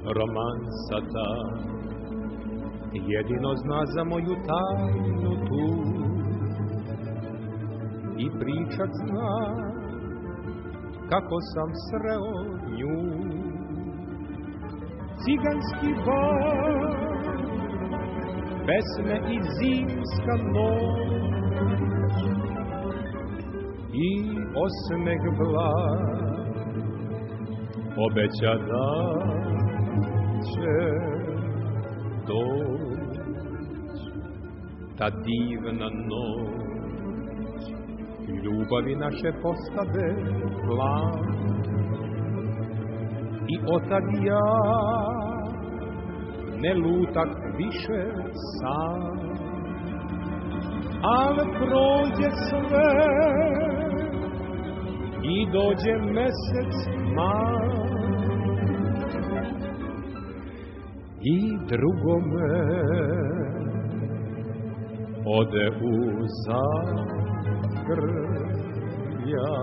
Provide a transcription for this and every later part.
romansa ta jedino zna za moju tajnu tu i pričat zna kako sam sreo nju. Ciganski bar, pesme i zimska noć i osmeh blag obeća da će doć. Ta divna noć ljubavi naše postave plan i otad ja ne lutak više sam, al prođe sve i dođe mesec maj i drugome ode u zagrlja.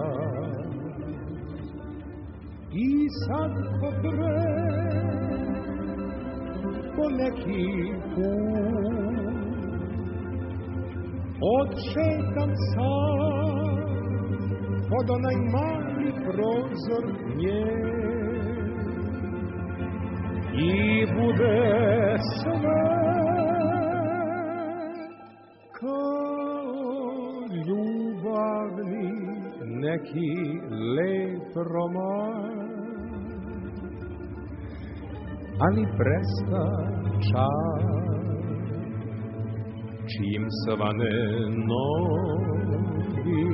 I sad ko pre po neki put odšetam sam pod onaj mali prozor nje i bude sve kao ljubavni neki lep roman, ali presta čas čim svane novi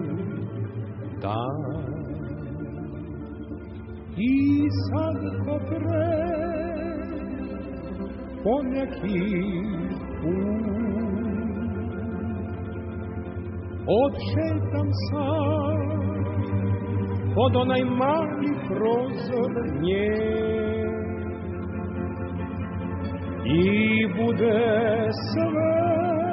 dan. I sad ko pre po neki put odšetam sam pod onaj mali prozor nje i bude sve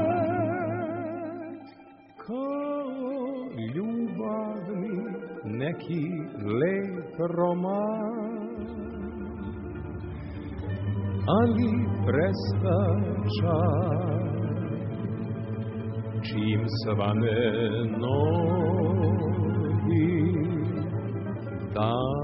kao ljubavni neki lep roman, ali presta čas čim svane novi dan.